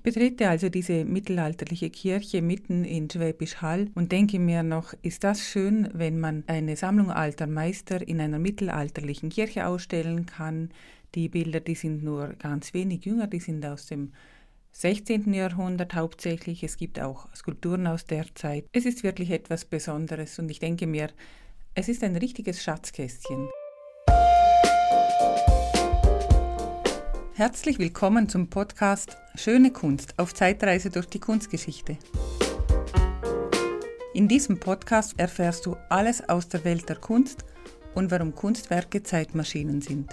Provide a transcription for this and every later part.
betrete also diese mittelalterliche Kirche mitten in Schwäbisch Hall und denke mir noch, ist das schön, wenn man eine Sammlung alter Meister in einer mittelalterlichen Kirche ausstellen kann. Die Bilder, die sind nur ganz wenig jünger, die sind aus dem 16. Jahrhundert hauptsächlich. Es gibt auch Skulpturen aus der Zeit. Es ist wirklich etwas Besonderes und ich denke mir, es ist ein richtiges Schatzkästchen. Herzlich willkommen zum Podcast Schöne Kunst auf Zeitreise durch die Kunstgeschichte. In diesem Podcast erfährst du alles aus der Welt der Kunst und warum Kunstwerke Zeitmaschinen sind.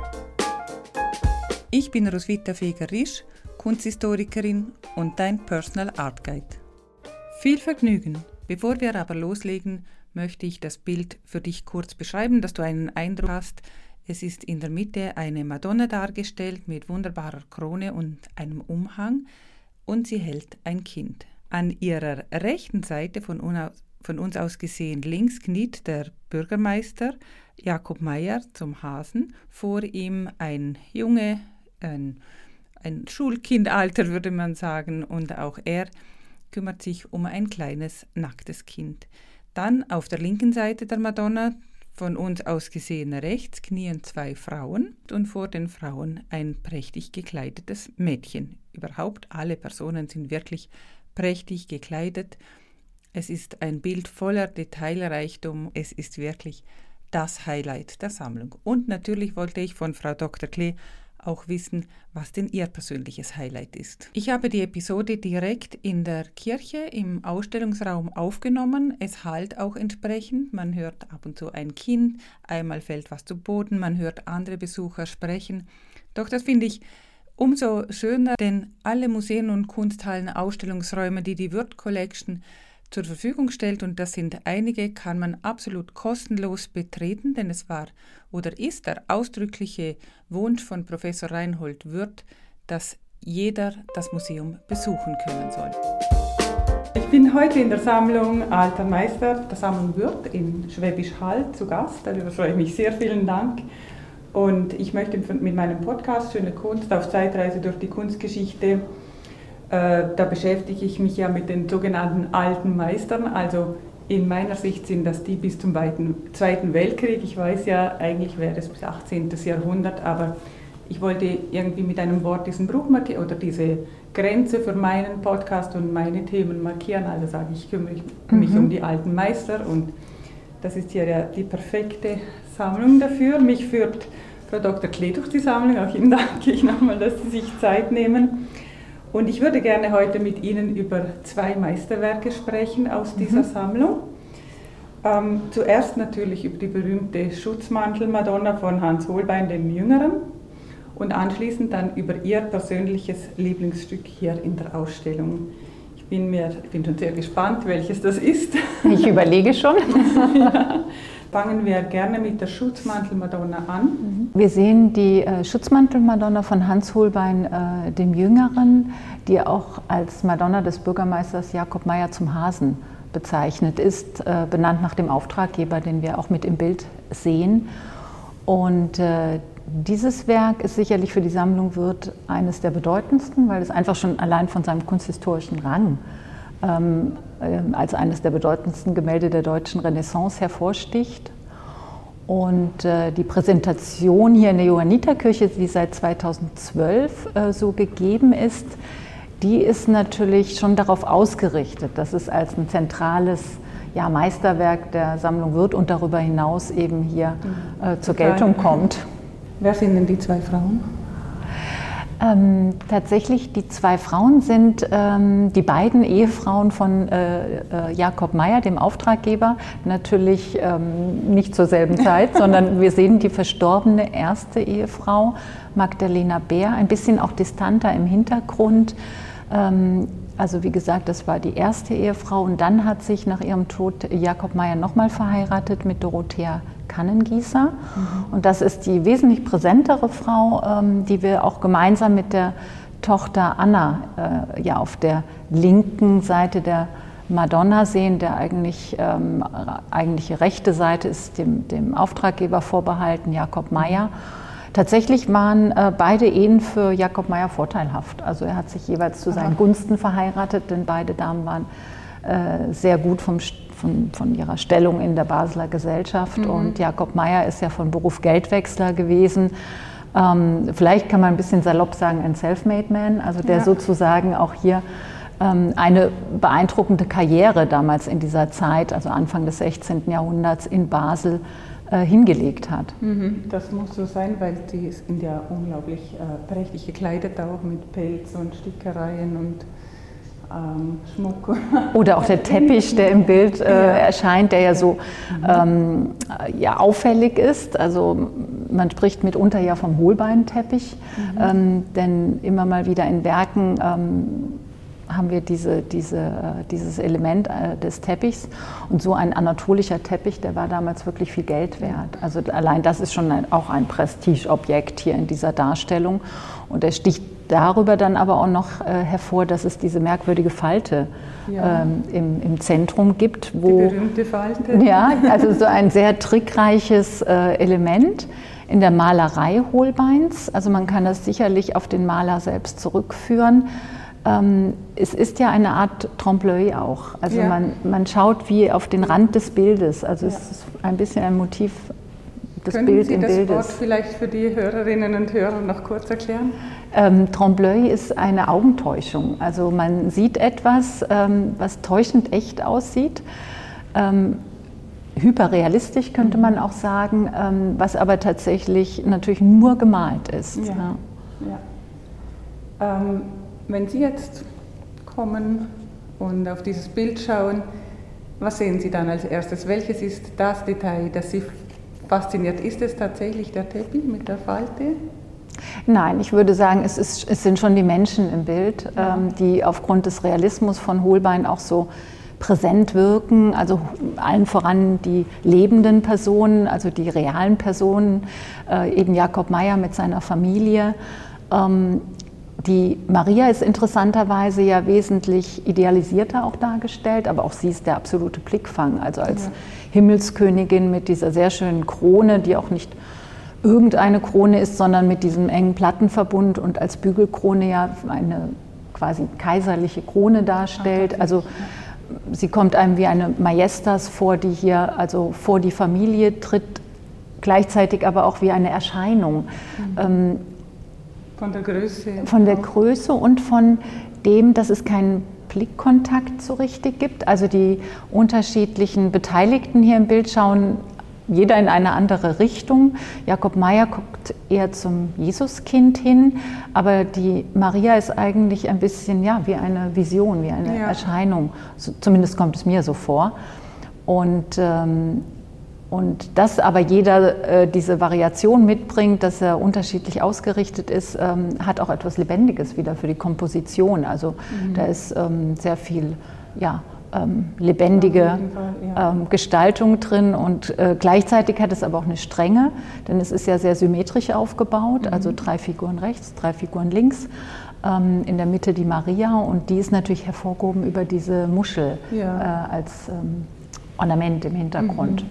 Ich bin Roswitha Feger-Risch, Kunsthistorikerin und dein Personal Art Guide. Viel Vergnügen! Bevor wir aber loslegen, möchte ich das Bild für dich kurz beschreiben, dass du einen Eindruck hast. Es ist in der Mitte eine Madonna dargestellt mit wunderbarer Krone und einem Umhang und sie hält ein Kind. An ihrer rechten Seite, von uns aus gesehen links, kniet der Bürgermeister Jakob Meier zum Hasen. Vor ihm ein Junge, ein Schulkindalter würde man sagen, und auch er kümmert sich um ein kleines, nacktes Kind. Dann auf der linken Seite der Madonna, von uns aus gesehen rechts, knien zwei Frauen und vor den Frauen ein prächtig gekleidetes Mädchen. Überhaupt alle Personen sind wirklich prächtig gekleidet. Es ist ein Bild voller Detailreichtum. Es ist wirklich das Highlight der Sammlung. Und natürlich wollte ich von Frau Dr. Klee auch wissen, was denn ihr persönliches Highlight ist. Ich habe die Episode direkt in der Kirche im Ausstellungsraum aufgenommen. Es hallt auch entsprechend. Man hört ab und zu ein Kind, einmal fällt was zu Boden, man hört andere Besucher sprechen. Doch das finde ich umso schöner, denn alle Museen und Kunsthallen, Ausstellungsräume, die Würth Collection zur Verfügung stellt, und das sind einige, kann man absolut kostenlos betreten, denn es war oder ist der ausdrückliche Wunsch von Professor Reinhold Würth, dass jeder das Museum besuchen können soll. Ich bin heute in der Sammlung Alter Meister der Sammlung Würth in Schwäbisch Hall zu Gast. Darüber freue ich mich sehr, vielen Dank. Und ich möchte mit meinem Podcast Schöne Kunst auf Zeitreise durch die Kunstgeschichte, da beschäftige ich mich ja mit den sogenannten alten Meistern. Also in meiner Sicht sind das die bis zum Zweiten Weltkrieg. Ich weiß ja, eigentlich wäre es bis 18. Jahrhundert, aber ich wollte irgendwie mit einem Wort diesen Bruch markieren oder diese Grenze für meinen Podcast und meine Themen markieren. Also sage ich, kümmere mich um die alten Meister, und das ist hier ja die perfekte Sammlung dafür. Mich führt Frau Dr. Klee durch die Sammlung. Auch Ihnen danke ich nochmal, dass Sie sich Zeit nehmen. Und ich würde gerne heute mit Ihnen über zwei Meisterwerke sprechen aus dieser Sammlung. Zuerst natürlich über die berühmte Schutzmantel-Madonna von Hans Holbein dem Jüngeren und anschließend dann über Ihr persönliches Lieblingsstück hier in der Ausstellung. Ich bin schon sehr gespannt, welches das ist. Ich überlege schon. Ja. Fangen wir gerne mit der Schutzmantel-Madonna an. Wir sehen die Schutzmantel-Madonna von Hans Holbein dem Jüngeren, die auch als Madonna des Bürgermeisters Jakob Meier zum Hasen bezeichnet ist, benannt nach dem Auftraggeber, den wir auch mit im Bild sehen. Und dieses Werk ist sicherlich für die Sammlung Würth eines der bedeutendsten, weil es einfach schon allein von seinem kunsthistorischen Rang als eines der bedeutendsten Gemälde der deutschen Renaissance hervorsticht. Und die Präsentation hier in der Johanniterkirche, die seit 2012 so gegeben ist, die ist natürlich schon darauf ausgerichtet, dass es als ein zentrales Meisterwerk der Sammlung Würth und darüber hinaus eben hier zur Geltung kommt. Wer sind denn die zwei Frauen? Tatsächlich, die zwei Frauen sind die beiden Ehefrauen von Jakob Meier, dem Auftraggeber. Natürlich nicht zur selben Zeit, sondern wir sehen die verstorbene erste Ehefrau, Magdalena Bär, ein bisschen auch distanter im Hintergrund. Also wie gesagt, das war die erste Ehefrau, und dann hat sich nach ihrem Tod Jakob Meier nochmal verheiratet mit Dorothea Kannengießer. Und das ist die wesentlich präsentere Frau, die wir auch gemeinsam mit der Tochter Anna auf der linken Seite der Madonna sehen. Der eigentliche rechte Seite ist dem Auftraggeber vorbehalten, Jakob Meier. Tatsächlich waren beide Ehen für Jakob Mayer vorteilhaft. Also er hat sich jeweils zu seinen Gunsten verheiratet, denn beide Damen waren sehr gut von ihrer Stellung in der Basler Gesellschaft. Und Jakob Mayer ist ja von Beruf Geldwechsler gewesen. Vielleicht kann man ein bisschen salopp sagen, ein Self-made man, also der sozusagen auch hier eine beeindruckende Karriere damals in dieser Zeit, also Anfang des 16. Jahrhunderts in Basel, hingelegt hat. Das muss so sein, weil die sind ja unglaublich prächtig gekleidet, auch mit Pelz und Stickereien und Schmuck. Oder auch der Teppich, der im Bild erscheint, der ja so auffällig ist. Also man spricht mitunter ja vom Holbeinteppich, denn immer mal wieder in Werken haben wir dieses Element des Teppichs. Und so ein anatolischer Teppich, der war damals wirklich viel Geld wert. Also allein das ist schon auch ein Prestigeobjekt hier in dieser Darstellung. Und er sticht darüber dann aber auch noch hervor, dass es diese merkwürdige Falte im Zentrum gibt. Die berühmte Falte. Ja, also so ein sehr trickreiches Element in der Malerei Holbeins. Also man kann das sicherlich auf den Maler selbst zurückführen. Es ist ja eine Art Trompe-l'œil auch. Also man schaut wie auf den Rand des Bildes. Also es ist ein bisschen ein Motiv des Bild im Bildes. Können Sie das Wort vielleicht für die Hörerinnen und Hörer noch kurz erklären? Trompe-l'œil ist eine Augentäuschung. Also man sieht etwas, was täuschend echt aussieht. Hyperrealistisch könnte man auch sagen, was aber tatsächlich natürlich nur gemalt ist. Wenn Sie jetzt kommen und auf dieses Bild schauen, was sehen Sie dann als erstes? Welches ist das Detail, das Sie fasziniert? Ist es tatsächlich der Teppich mit der Falte? Nein, ich würde sagen, es sind schon die Menschen im Bild, die aufgrund des Realismus von Holbein auch so präsent wirken, also allen voran die lebenden Personen, also die realen Personen, eben Jakob Mayer mit seiner Familie. Die Maria ist interessanterweise ja wesentlich idealisierter auch dargestellt, aber auch sie ist der absolute Blickfang, also als Himmelskönigin mit dieser sehr schönen Krone, die auch nicht irgendeine Krone ist, sondern mit diesem engen Plattenverbund und als Bügelkrone ja eine quasi kaiserliche Krone darstellt. Also sie kommt einem wie eine Majestas vor, die hier also vor die Familie tritt, gleichzeitig aber auch wie eine Erscheinung. Von der Größe? Von der Größe und von dem, dass es keinen Blickkontakt so richtig gibt. Also die unterschiedlichen Beteiligten hier im Bild schauen jeder in eine andere Richtung. Jakob Mayer guckt eher zum Jesuskind hin, aber die Maria ist eigentlich ein bisschen wie eine Vision, wie eine Erscheinung. So, zumindest kommt es mir so vor. Und dass aber jeder diese Variation mitbringt, dass er unterschiedlich ausgerichtet ist, hat auch etwas Lebendiges wieder für die Komposition. Also da ist sehr viel lebendige Gestaltung drin und gleichzeitig hat es aber auch eine Strenge, denn es ist ja sehr symmetrisch aufgebaut, also 3 Figuren rechts, 3 Figuren links. In der Mitte die Maria und die ist natürlich hervorgehoben über diese Muschel als Ornament im Hintergrund.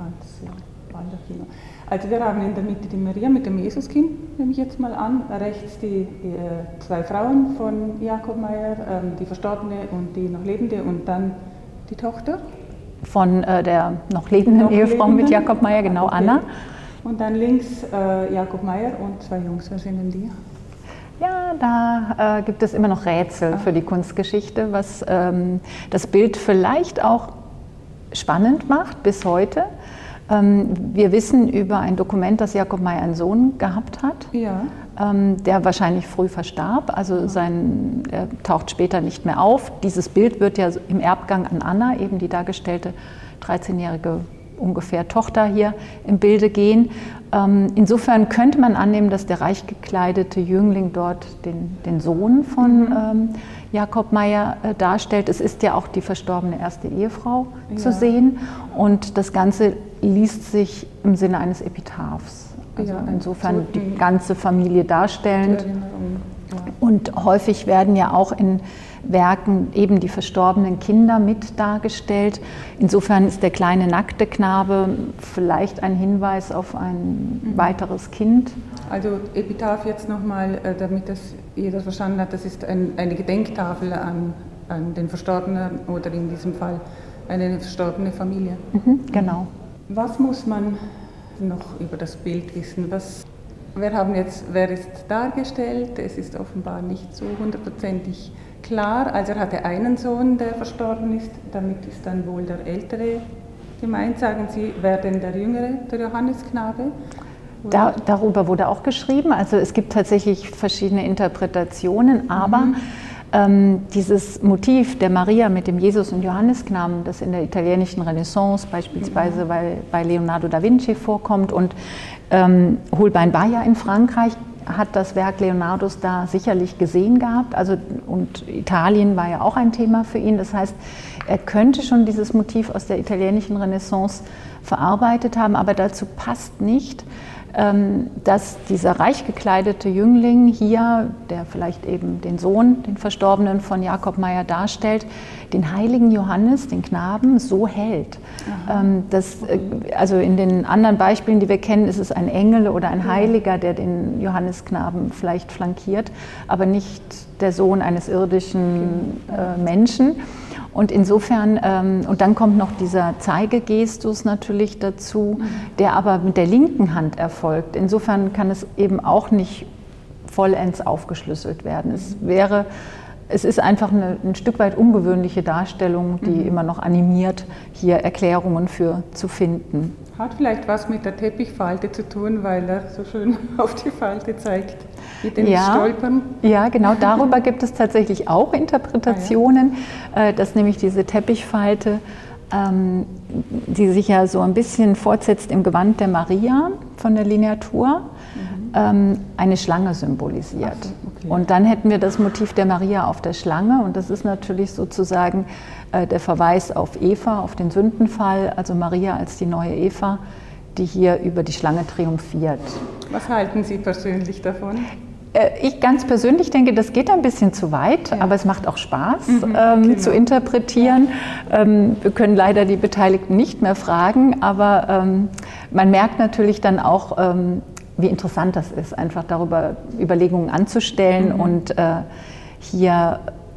Also wir haben in der Mitte die Maria mit dem Jesuskind, nehme ich jetzt mal an, rechts die 2 Frauen von Jakob Mayer, die Verstorbene und die noch Lebende und dann die Tochter. Von der noch lebenden Ehefrau mit Jakob Mayer, genau, Anna. Und dann links Jakob Mayer und 2 Jungs, wer sind denn die? Ja, da gibt es immer noch Rätsel für die Kunstgeschichte, was das Bild vielleicht auch spannend macht bis heute. Wir wissen über ein Dokument, dass Jakob Mayer einen Sohn gehabt hat, der wahrscheinlich früh verstarb, also er taucht später nicht mehr auf. Dieses Bild wird ja im Erbgang an Anna, eben die dargestellte 13-jährige ungefähr Tochter hier im Bilde gehen. Insofern könnte man annehmen, dass der reich gekleidete Jüngling dort den Sohn von Jakob Mayer darstellt. Es ist ja auch die verstorbene erste Ehefrau zu sehen und das Ganze liest sich im Sinne eines Epitaphs. Also insofern die ganze Familie darstellend. Und häufig werden ja auch in Werken eben die verstorbenen Kinder mit dargestellt. Insofern ist der kleine nackte Knabe vielleicht ein Hinweis auf ein weiteres Kind. Also Epitaph jetzt nochmal, damit das jeder verstanden hat, das ist eine Gedenktafel an den Verstorbenen oder in diesem Fall eine verstorbene Familie. Genau. Was muss man noch über das Bild wissen? Wer ist dargestellt? Es ist offenbar nicht so hundertprozentig klar. Also er hatte einen Sohn, der verstorben ist. Damit ist dann wohl der Ältere gemeint. Sagen Sie, wer denn der Jüngere, der Johannesknabe? Darüber wurde auch geschrieben. Also es gibt tatsächlich verschiedene Interpretationen, aber dieses Motiv der Maria mit dem Jesus- und Johannesknaben, das in der italienischen Renaissance beispielsweise bei Leonardo da Vinci vorkommt, und Holbein war ja in Frankreich, hat das Werk Leonardos da sicherlich gesehen gehabt, also, und Italien war ja auch ein Thema für ihn. Das heißt, er könnte schon dieses Motiv aus der italienischen Renaissance verarbeitet haben, aber dazu passt nicht, dass dieser reich gekleidete Jüngling hier, der vielleicht eben den Sohn, den Verstorbenen von Jakob Meyer darstellt, den heiligen Johannes, den Knaben, so hält. Also in den anderen Beispielen, die wir kennen, ist es ein Engel oder ein Heiliger, der den Johannesknaben vielleicht flankiert, aber nicht der Sohn eines irdischen Menschen. Und insofern, und dann kommt noch dieser Zeigegestus natürlich dazu, der aber mit der linken Hand erfolgt. Insofern kann es eben auch nicht vollends aufgeschlüsselt werden. Es ist einfach ein Stück weit ungewöhnliche Darstellung, die immer noch animiert, hier Erklärungen für zu finden. Hat vielleicht was mit der Teppichfalte zu tun, weil er so schön auf die Falte zeigt, mit dem Stolpern. Ja, genau, darüber gibt es tatsächlich auch Interpretationen, dass nämlich diese Teppichfalte, die sich ja so ein bisschen fortsetzt im Gewand der Maria von der Lineatur, eine Schlange symbolisiert. Ach so, okay. Und dann hätten wir das Motiv der Maria auf der Schlange, und das ist natürlich sozusagen der Verweis auf Eva, auf den Sündenfall, also Maria als die neue Eva, die hier über die Schlange triumphiert. Was halten Sie persönlich davon? Ich ganz persönlich denke, das geht ein bisschen zu weit, aber es macht auch Spaß zu interpretieren. Wir können leider die Beteiligten nicht mehr fragen, aber man merkt natürlich dann auch, wie interessant das ist, einfach darüber Überlegungen anzustellen und hier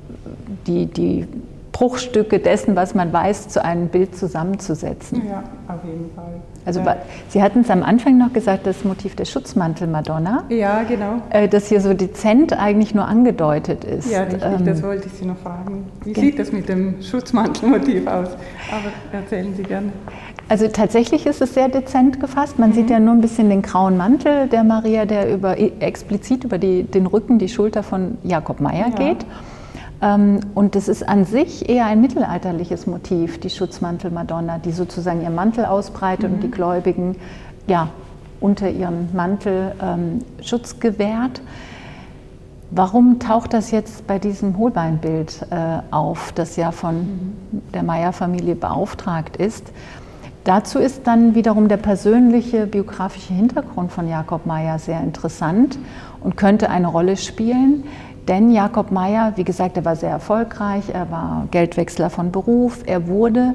die Bruchstücke dessen, was man weiß, zu einem Bild zusammenzusetzen. Ja, auf jeden Fall. Also Sie hatten es am Anfang noch gesagt, das Motiv der Schutzmantel-Madonna. Ja, genau. Das hier so dezent eigentlich nur angedeutet ist. Ja, richtig, das wollte ich Sie noch fragen. Wie sieht das mit dem Schutzmantelmotiv aus? Aber erzählen Sie gerne. Also tatsächlich ist es sehr dezent gefasst. Man sieht ja nur ein bisschen den grauen Mantel der Maria, der explizit über den Rücken, die Schulter von Jakob Meyer geht. Und es ist an sich eher ein mittelalterliches Motiv, die Schutzmantel-Madonna, die sozusagen ihren Mantel ausbreitet und die Gläubigen unter ihren Mantel Schutz gewährt. Warum taucht das jetzt bei diesem Holbein-Bild auf, das ja von der Meyer-Familie beauftragt ist? Dazu ist dann wiederum der persönliche biografische Hintergrund von Jakob Meyer sehr interessant und könnte eine Rolle spielen. Denn Jakob Meyer, wie gesagt, er war sehr erfolgreich, er war Geldwechsler von Beruf, er wurde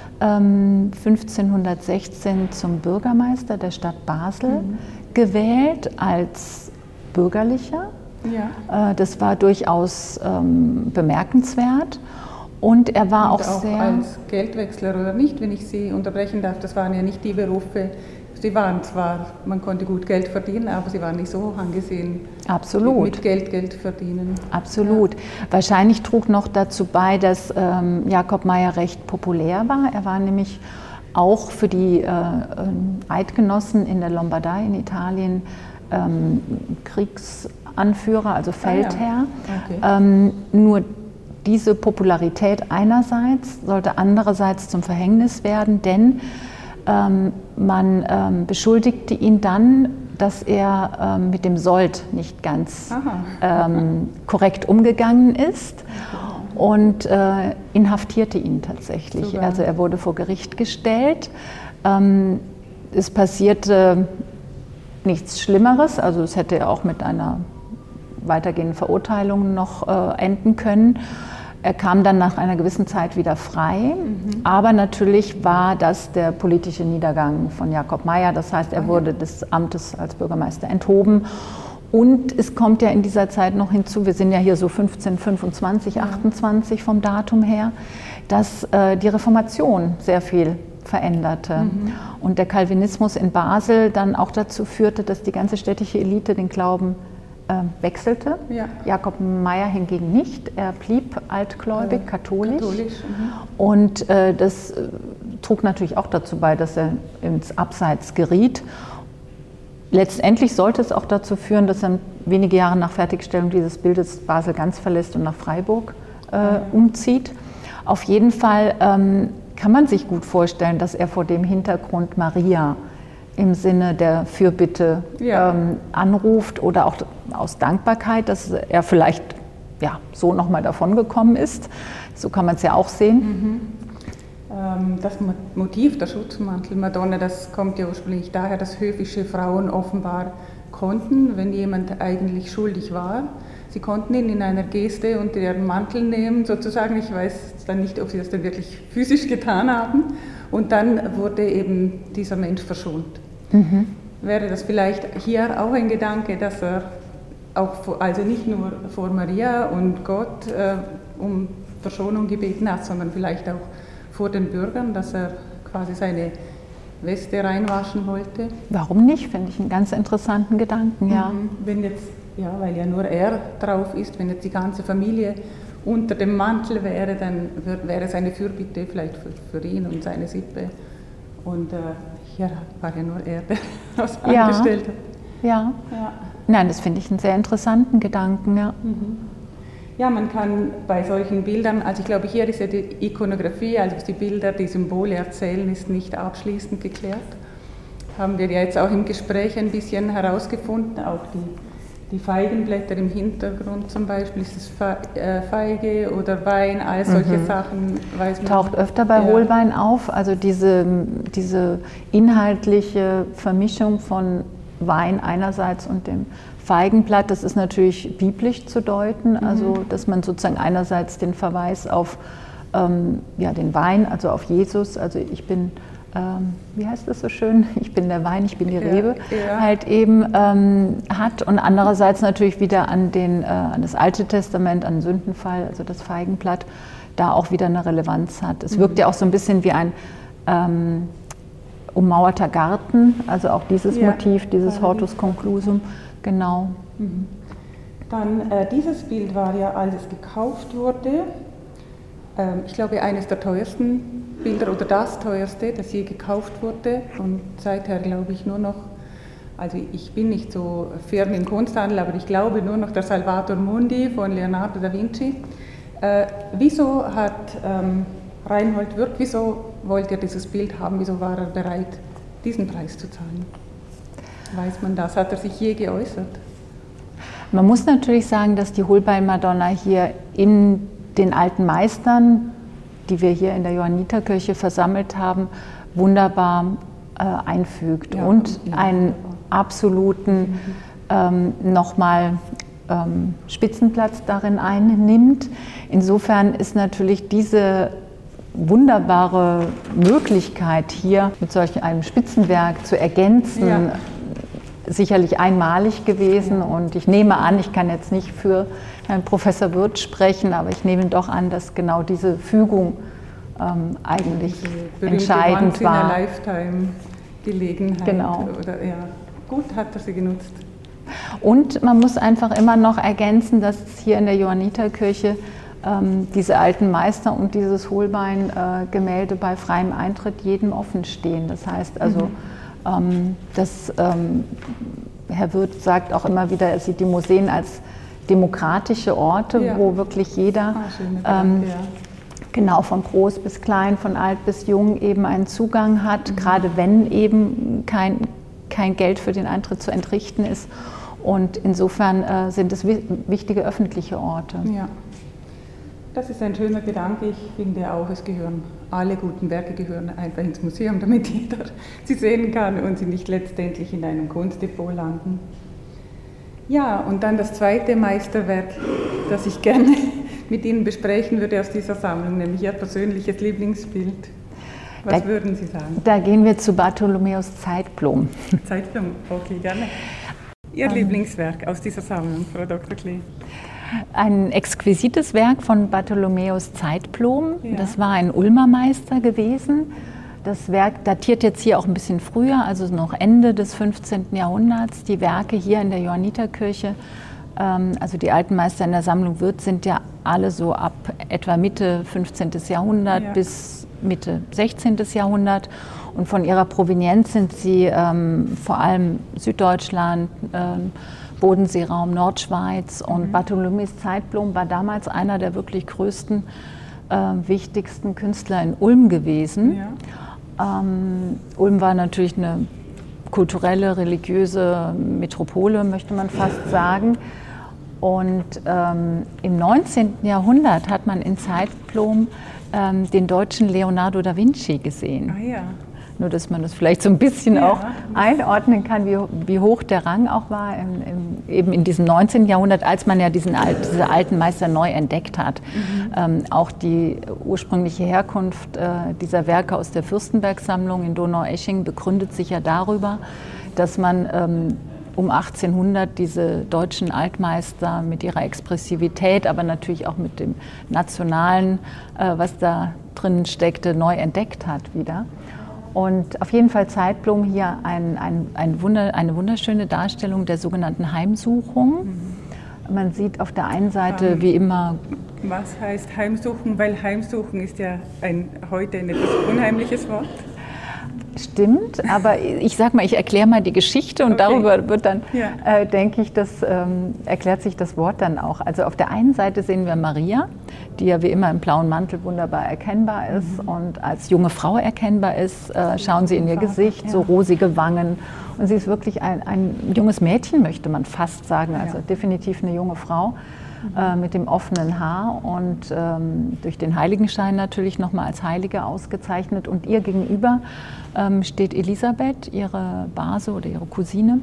1516 zum Bürgermeister der Stadt Basel gewählt als Bürgerlicher. Ja. Das war durchaus bemerkenswert. Und er war auch sehr... als Geldwechsler oder nicht, wenn ich Sie unterbrechen darf, das waren ja nicht die Berufe, sie waren zwar, man konnte gut Geld verdienen, aber sie waren nicht so hoch angesehen. Absolut. Mit Geld verdienen. Absolut. Ja. Wahrscheinlich trug noch dazu bei, dass Jakob Meyer recht populär war. Er war nämlich auch für die Eidgenossen in der Lombardei in Italien Kriegsanführer, also Feldherr. Ja. Okay. Nur diese Popularität einerseits sollte andererseits zum Verhängnis werden, denn man beschuldigte ihn dann, dass er mit dem Sold nicht ganz korrekt umgegangen ist und inhaftierte ihn tatsächlich. Super. Also er wurde vor Gericht gestellt. Es passierte nichts Schlimmeres, also es hätte auch mit einer weitergehenden Verurteilung noch enden können. Er kam dann nach einer gewissen Zeit wieder frei, aber natürlich war das der politische Niedergang von Jakob Meier. Das heißt, er wurde des Amtes als Bürgermeister enthoben. Und es kommt ja in dieser Zeit noch hinzu, wir sind ja hier so 1525, 28 vom Datum her, dass die Reformation sehr viel veränderte. Und der Calvinismus in Basel dann auch dazu führte, dass die ganze städtische Elite den Glauben wechselte. Ja. Jakob Meier hingegen nicht. Er blieb altgläubig, katholisch. Und das trug natürlich auch dazu bei, dass er ins Abseits geriet. Letztendlich sollte es auch dazu führen, dass er wenige Jahre nach Fertigstellung dieses Bildes Basel ganz verlässt und nach Freiburg umzieht. Auf jeden Fall kann man sich gut vorstellen, dass er vor dem Hintergrund Maria im Sinne der Fürbitte anruft oder auch aus Dankbarkeit, dass er vielleicht so nochmal davongekommen ist. So kann man es ja auch sehen. Das Motiv der Schutzmantel-Madonna, das kommt ja ursprünglich daher, dass höfische Frauen offenbar konnten, wenn jemand eigentlich schuldig war. Sie konnten ihn in einer Geste unter ihren Mantel nehmen, sozusagen. Ich weiß dann nicht, ob sie das dann wirklich physisch getan haben. Und dann wurde eben dieser Mensch verschont. Wäre das vielleicht hier auch ein Gedanke, dass er auch, also nicht nur vor Maria und Gott um Verschonung gebeten hat, sondern vielleicht auch vor den Bürgern, dass er quasi seine Weste reinwaschen wollte? Warum nicht? Finde ich einen ganz interessanten Gedanken, ja. Wenn jetzt, weil ja nur er drauf ist, wenn jetzt die ganze Familie unter dem Mantel wäre, dann wäre es eine Fürbitte vielleicht für ihn und seine Sippe. Und hier war ja nur er, der das angestellt hat. Ja. Nein, das finde ich einen sehr interessanten Gedanken, ja. Ja, man kann bei solchen Bildern, also ich glaube, hier ist ja die Ikonografie, also die Bilder, die Symbole erzählen, ist nicht abschließend geklärt. Haben wir ja jetzt auch im Gespräch ein bisschen herausgefunden, auch die Feigenblätter im Hintergrund zum Beispiel, ist es Feige oder Wein, all solche Sachen, weiß man. Taucht öfter bei Holbein auf, also diese inhaltliche Vermischung von Wein einerseits und dem Feigenblatt, das ist natürlich biblisch zu deuten, also dass man sozusagen einerseits den Verweis auf den Wein, also auf Jesus, also ich bin, wie heißt das so schön, ich bin der Wein, ich bin die Rebe, halt eben hat und andererseits natürlich wieder an das Alte Testament, an den Sündenfall, also das Feigenblatt, da auch wieder eine Relevanz hat. Es wirkt ja auch so ein bisschen wie ein ummauerter Garten, also auch dieses Motiv, dieses Hortus Conclusum. Genau. Dann dieses Bild war ja, als es gekauft wurde, ich glaube eines der teuersten Bilder oder das teuerste, das je gekauft wurde und seither glaube ich nur noch, also ich bin nicht so firm im Kunsthandel, aber ich glaube nur noch der Salvator Mundi von Leonardo da Vinci. Wieso hat Reinhold Würth, wieso wollte er dieses Bild haben, wieso war er bereit, diesen Preis zu zahlen? Weiß man das? Hat er sich je geäußert? Man muss natürlich sagen, dass die Holbein-Madonna hier in den alten Meistern, die wir hier in der Johanniterkirche versammelt haben, wunderbar einfügt und einen absoluten nochmal Spitzenplatz darin einnimmt. Insofern ist natürlich diese wunderbare Möglichkeit hier mit solch einem Spitzenwerk zu ergänzen, sicherlich einmalig gewesen und ich nehme an, ich kann jetzt nicht für Herrn Professor Würth sprechen, aber ich nehme doch an, dass genau diese Fügung eigentlich entscheidend war. Lifetime-Gelegenheit. Genau. Oder, gut hat er sie genutzt. Und man muss einfach immer noch ergänzen, dass hier in der Johanniterkirche diese alten Meister und dieses Holbein-Gemälde bei freiem Eintritt jedem offen stehen. Das heißt also, Herr Würth sagt auch immer wieder, er sieht die Museen als demokratische Orte, wo wirklich jeder, genau von groß bis klein, von alt bis jung eben einen Zugang hat, gerade wenn eben kein Geld für den Eintritt zu entrichten ist. Und insofern sind es wichtige öffentliche Orte. Ja. Das ist ein schöner Gedanke. Ich finde auch, alle guten Werke gehören einfach ins Museum, damit jeder sie sehen kann und sie nicht letztendlich in einem Kunstdepot landen. Ja, und dann das zweite Meisterwerk, das ich gerne mit Ihnen besprechen würde aus dieser Sammlung, nämlich Ihr persönliches Lieblingsbild. Was würden Sie sagen? Da gehen wir zu Bartholomäus Zeitblom. Zeitblom, okay, gerne. Ihr Lieblingswerk aus dieser Sammlung, Frau Dr. Klee? Ein exquisites Werk von Bartholomäus Zeitblom. Ja. Das war ein Ulmer Meister gewesen. Das Werk datiert jetzt hier auch ein bisschen früher, also noch Ende des 15. Jahrhunderts. Die Werke hier in der Johanniterkirche, also die alten Meister in der Sammlung Würth, sind ja alle so ab etwa Mitte 15. Jahrhundert bis Mitte 16. Jahrhundert. Und von ihrer Provenienz sind sie vor allem Süddeutschland, Bodenseeraum, Nordschweiz. Und Bartholomäus Zeitblom war damals einer der wirklich größten, wichtigsten Künstler in Ulm gewesen. Ja. Ulm war natürlich eine kulturelle, religiöse Metropole, möchte man fast sagen. Und im 19. Jahrhundert hat man in Zeitblom den deutschen Leonardo da Vinci gesehen. Ah, ja. Nur, dass man das vielleicht so ein bisschen auch einordnen kann, wie hoch der Rang auch war eben in diesem 19. Jahrhundert, als man ja diese alten Meister neu entdeckt hat. Auch die ursprüngliche Herkunft dieser Werke aus der Fürstenberg-Sammlung in Donaueschingen begründet sich ja darüber, dass man um 1800 diese deutschen Altmeister mit ihrer Expressivität, aber natürlich auch mit dem Nationalen, was da drin steckte, neu entdeckt hat wieder. Und auf jeden Fall Zeitblom hier eine wunderschöne Darstellung der sogenannten Heimsuchung. Man sieht auf der einen Seite wie immer... Was heißt Heimsuchen? Weil Heimsuchen ist ja heute ein etwas unheimliches Wort. Stimmt, aber ich sag mal, ich erkläre mal die Geschichte und darüber wird dann, denke ich, erklärt sich das Wort dann auch. Also auf der einen Seite sehen wir Maria, die ja wie immer im blauen Mantel wunderbar erkennbar ist und als junge Frau erkennbar ist. Schauen Sie in ihr Gesicht, so rosige Wangen. Und sie ist wirklich ein junges Mädchen, möchte man fast sagen, also definitiv eine junge Frau. Mit dem offenen Haar und durch den Heiligenschein natürlich nochmal als Heilige ausgezeichnet. Und ihr gegenüber steht Elisabeth, ihre Base oder ihre Cousine,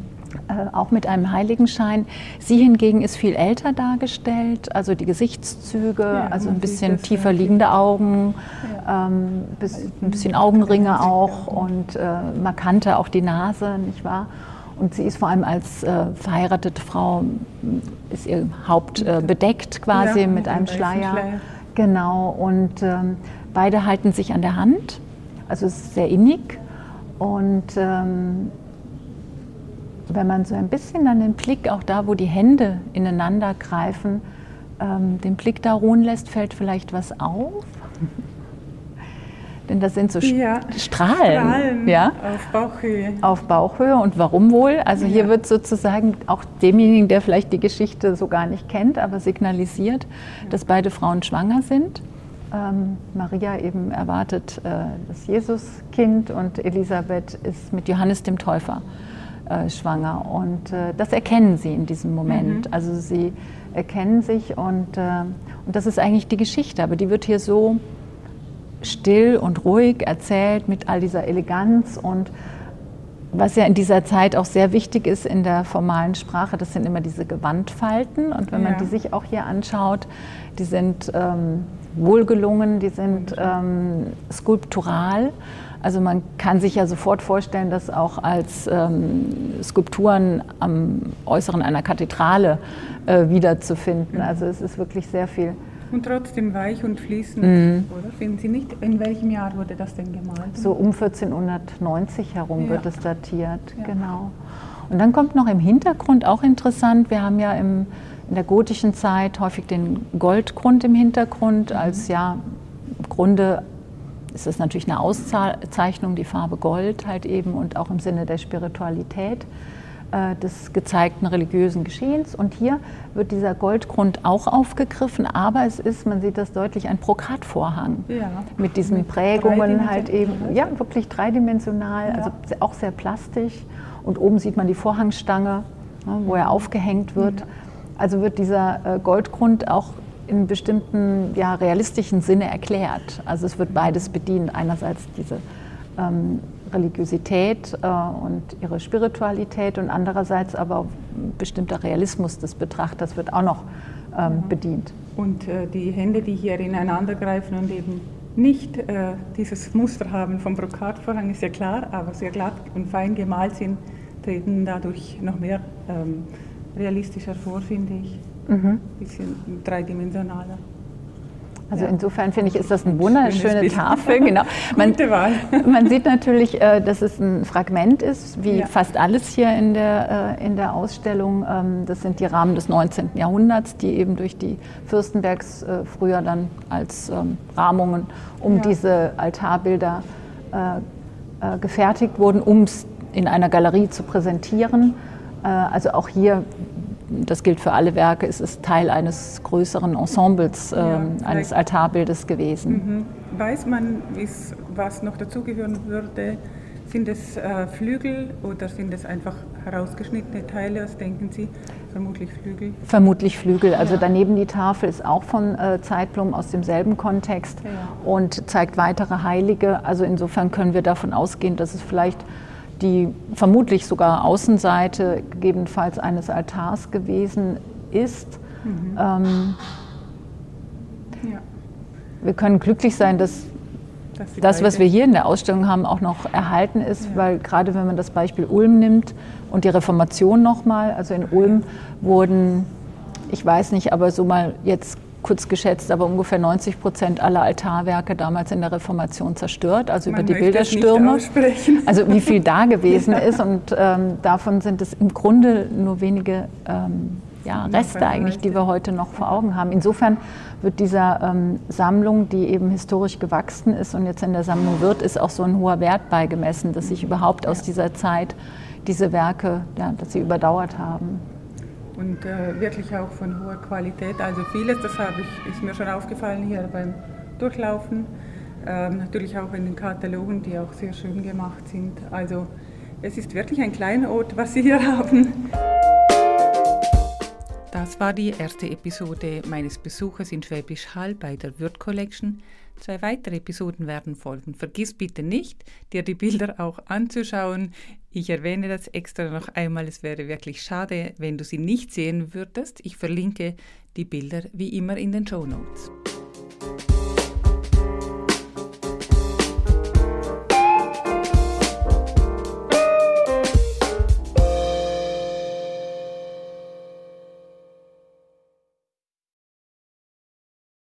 auch mit einem Heiligenschein. Sie hingegen ist viel älter dargestellt, also die Gesichtszüge, also ein bisschen tiefer liegende Augen, ein bisschen Augenringe auch und markanter auch die Nase, nicht wahr? Und sie ist vor allem als verheiratete Frau, ist ihr Haupt bedeckt quasi mit einem Schleier. Genau, und beide halten sich an der Hand, also es ist sehr innig. Und wenn man so ein bisschen dann den Blick, auch da, wo die Hände ineinander greifen, den Blick da ruhen lässt, fällt vielleicht was auf. Denn das sind so Strahlen ja? Auf Bauchhöhe. Auf Bauchhöhe. Und warum wohl? Also hier wird sozusagen auch demjenigen, der vielleicht die Geschichte so gar nicht kennt, aber signalisiert, dass beide Frauen schwanger sind. Maria eben erwartet das Jesuskind und Elisabeth ist mit Johannes dem Täufer schwanger. Und das erkennen sie in diesem Moment. Also sie erkennen sich und das ist eigentlich die Geschichte. Aber die wird hier so still und ruhig erzählt mit all dieser Eleganz und was ja in dieser Zeit auch sehr wichtig ist in der formalen Sprache, das sind immer diese Gewandfalten und wenn man die sich auch hier anschaut, die sind wohlgelungen, die sind skulptural. Also man kann sich ja sofort vorstellen, das auch als Skulpturen am Äußeren einer Kathedrale wiederzufinden. Also es ist wirklich sehr viel. Und trotzdem weich und fließend, oder? Finden Sie nicht? In welchem Jahr wurde das denn gemalt? So um 1490 herum wird es datiert, genau. Und dann kommt noch im Hintergrund, auch interessant, wir haben ja in der gotischen Zeit häufig den Goldgrund im Hintergrund, als im Grunde ist das natürlich eine Auszeichnung, die Farbe Gold halt eben und auch im Sinne der Spiritualität des gezeigten religiösen Geschehens. Und hier wird dieser Goldgrund auch aufgegriffen, aber es ist, man sieht das deutlich, ein Brokatvorhang mit diesen Prägungen halt eben, wirklich dreidimensional, also auch sehr plastisch. Und oben sieht man die Vorhangstange, wo er aufgehängt wird. Also wird dieser Goldgrund auch in bestimmten realistischen Sinne erklärt. Also es wird beides bedient, einerseits diese Religiosität und ihre Spiritualität und andererseits aber auch bestimmter Realismus des Betrachters wird auch noch bedient. Und die Hände, die hier ineinander greifen und eben nicht dieses Muster haben vom Brokatvorhang, ist ja klar, aber sehr glatt und fein gemalt sind, treten dadurch noch mehr realistisch hervor, finde ich. Ein bisschen dreidimensionaler. Also insofern finde ich, ist das eine wunderschöne Tafel. Genau. Gute Wahl. Man sieht natürlich, dass es ein Fragment ist, wie fast alles hier in der Ausstellung. Das sind die Rahmen des 19. Jahrhunderts, die eben durch die Fürstenbergs früher dann als Rahmungen um diese Altarbilder gefertigt wurden, um es in einer Galerie zu präsentieren. Also auch hier, das gilt für alle Werke, ist es Teil eines größeren Ensembles, eines Altarbildes gewesen. Weiß man, was noch dazugehören würde? Sind es Flügel oder sind es einfach herausgeschnittene Teile? Was denken Sie? Vermutlich Flügel. Vermutlich Flügel. Also daneben die Tafel ist auch von Zeitblom aus demselben Kontext und zeigt weitere Heilige. Also insofern können wir davon ausgehen, dass es vielleicht die vermutlich sogar Außenseite gegebenenfalls eines Altars gewesen ist. Wir können glücklich sein, dass das, was wir hier in der Ausstellung haben, auch noch erhalten ist, weil gerade wenn man das Beispiel Ulm nimmt und die Reformation nochmal, also in Ulm wurden, ich weiß nicht, aber so mal jetzt kurz geschätzt, aber ungefähr 90% aller Altarwerke damals in der Reformation zerstört, also über die Bilderstürme. Also wie viel da gewesen ist und davon sind es im Grunde nur wenige Reste eigentlich, die wir heute noch vor Augen haben. Insofern wird dieser Sammlung, die eben historisch gewachsen ist und jetzt in der Sammlung wird, ist auch so ein hoher Wert beigemessen, dass sich überhaupt aus dieser Zeit diese Werke, dass sie überdauert haben. Und wirklich auch von hoher Qualität. Also vieles, das ist mir schon aufgefallen hier beim Durchlaufen. Natürlich auch in den Katalogen, die auch sehr schön gemacht sind. Also es ist wirklich ein kleiner Ort, was Sie hier haben. Das war die erste Episode meines Besuches in Schwäbisch Hall bei der Würth Collection. 2 weitere Episoden werden folgen. Vergiss bitte nicht, dir die Bilder auch anzuschauen. Ich erwähne das extra noch einmal. Es wäre wirklich schade, wenn du sie nicht sehen würdest. Ich verlinke die Bilder wie immer in den Shownotes.